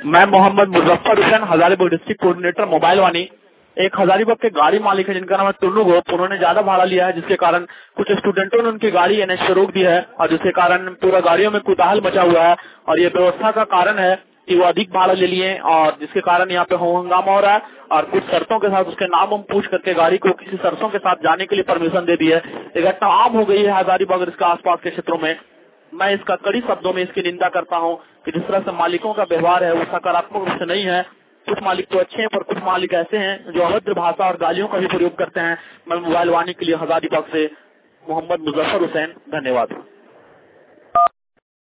मैं Mohammad Muzaffar Hussain, Hazaribagh district coordinator mobile Vani. एक हजारीबाग के गाड़ी मालिक है जिनका नाम है टुन्नू गोप। उन्होंने ज्यादा भाड़ा लिया है, जिसके कारण कुछ स्टूडेंटों ने उनकी गाड़ी एनएच से रोक दी है और जिसके कारण पूरा गाड़ियों में कुताहल मचा हुआ है और ये व्यवस्था का कारण है कि वो अधिक भाड़ा ले लिए और जिसके कारण यहाँ पे हंगामा हो रहा है और कुछ शर्तों के साथ उसके नाम हम पूछ करके गाड़ी को किसी शर्तों के साथ जाने के लिए परमिशन दे दी है। ये घटना आम हो गई है हजारीबाग और इसके आसपास के क्षेत्रों में। मैं इसका कड़ी शब्दों में इसकी निंदा करता हूं कि जिस तरह से मालिकों का व्यवहार है वो सकारात्मक रूप से नहीं है। कुछ मालिक तो अच्छे हैं पर कुछ मालिक ऐसे हैं जो अभद्र भाषा और गालियों का भी प्रयोग करते हैं। मैं मोबाइल वाणी के लिए हजारीबाग से मोहम्मद मुजफ्फर हुसैन, धन्यवाद।